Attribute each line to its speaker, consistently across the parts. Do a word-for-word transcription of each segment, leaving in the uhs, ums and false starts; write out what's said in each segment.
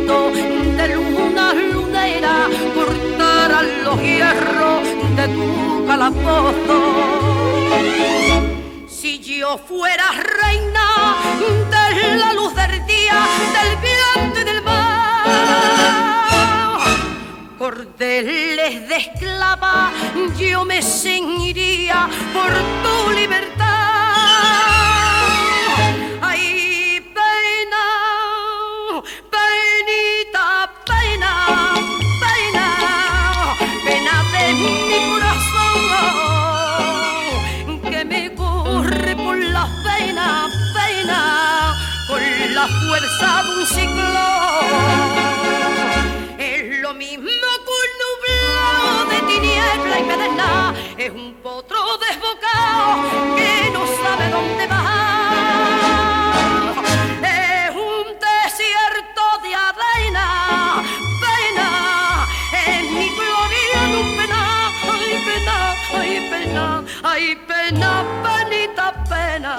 Speaker 1: viento de luna lunera cortaran los hierros de tu calabozo. Si yo fuera reina de la luz del día, del viento y del mar, cordeles de esclava yo me ceñiría por tu libertad. Ay, pena, penita, pena, pena, pena de mi corazón que me corre por las venas, pena, con la fuerza de un ciclón. Es lo mismo que un nublado de tiniebla y pedernal, es un potro desbocado que no sabe dónde va. Es un desierto de arena, pena, es mi gloria en un pena, ay pena, ay pena, ay pena, penita, pena.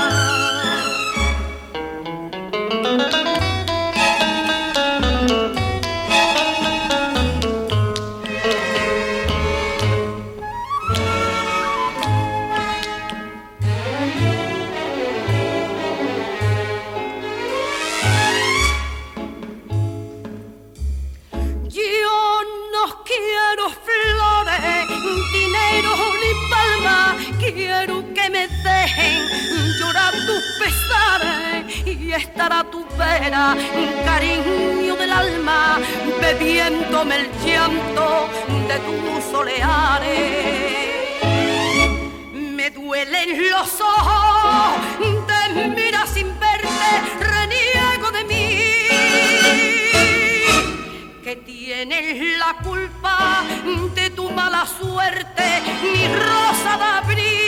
Speaker 1: Quiero flores, dinero ni palma, quiero que me dejen llorar tus pesares y estar a tu vera, cariño del alma, bebiéndome el llanto de tus soleares. Me duelen los ojos, te mira sin verte, reniego de mí. Que tienes la culpa de tu mala suerte, mi rosa de abril.